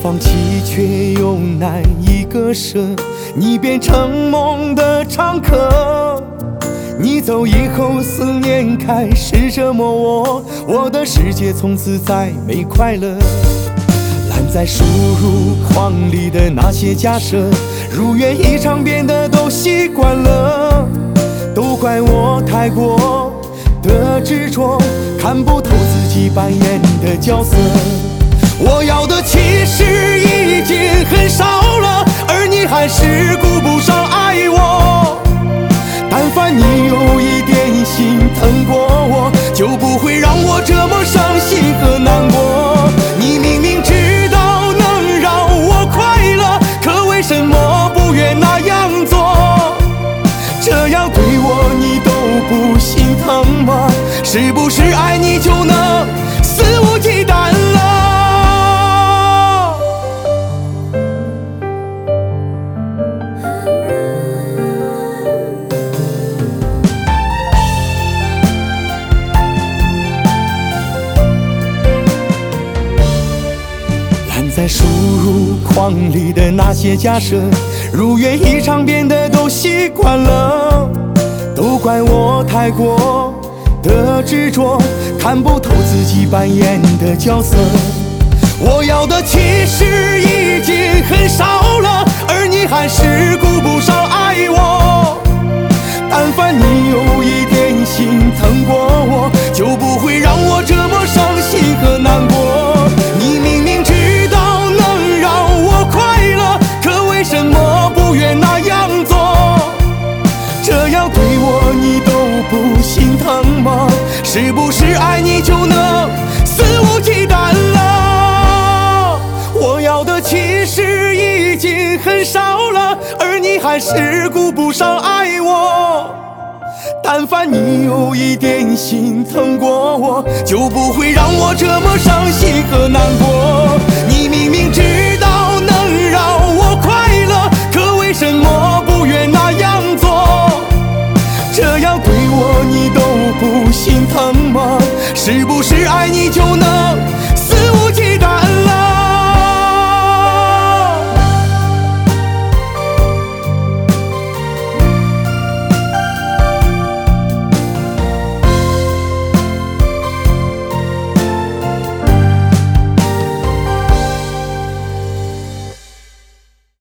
放弃却又难以割舍，你变成梦的常客。你走以后，思念开始折磨我，我的世界从此再没快乐。烂在输入框里的那些假设，如愿以偿变得都习惯了。都怪我太过的执着，看不透自己扮演的角色。我要的其实已经很少了，而你还是顾不上爱我。但凡你有一点心疼过我，就不会让我这么伤心和难过。你明明知道能让我快乐，可为什么不愿那样做？这样对我你都不心疼吗？是不是爱你就能肆无忌惮了？在输入框里的那些假设，如愿以偿变得都习惯了。都怪我太过的执着，看不透自己扮演的角色。我要的其实已经很少了，而你还是顾不上爱我。但凡你有一点心疼过我，就不会让我这么伤心和难过。你明明知道能让我快乐，可为什么不愿那样做？这样对我你都不心疼吗？是不是爱你就能肆无忌惮了？我要的其实已经很少了，而你还是顾不上爱我。但凡你有一点心疼过我，就不会让我这么伤心和难过。你明明知道能让我快乐，可为什么不愿那样做？这样对我你都不心疼吗？是不是爱你就能